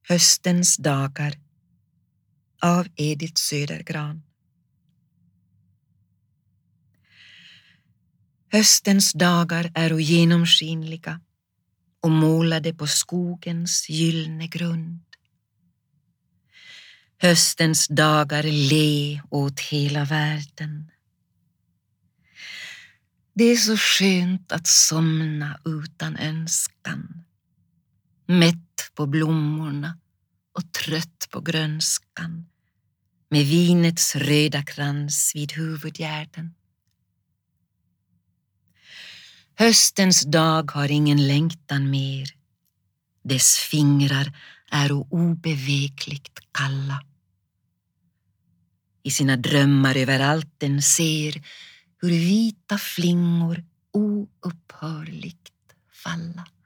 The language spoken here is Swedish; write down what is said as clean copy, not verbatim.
Höstens dagar av Edith Södergran. Höstens dagar är ogenomskinliga och målade på skogens gyllene grund. Höstens dagar le åt hela världen. Det är så skönt att somna utan önskan, mätt på blommorna och trött på grönskan, med vinets röda krans vid huvudgärden. Höstens dag har ingen längtan mer, dess fingrar är obevekligt kalla. I sina drömmar överallt den ser hur vita flingor oupphörligt falla.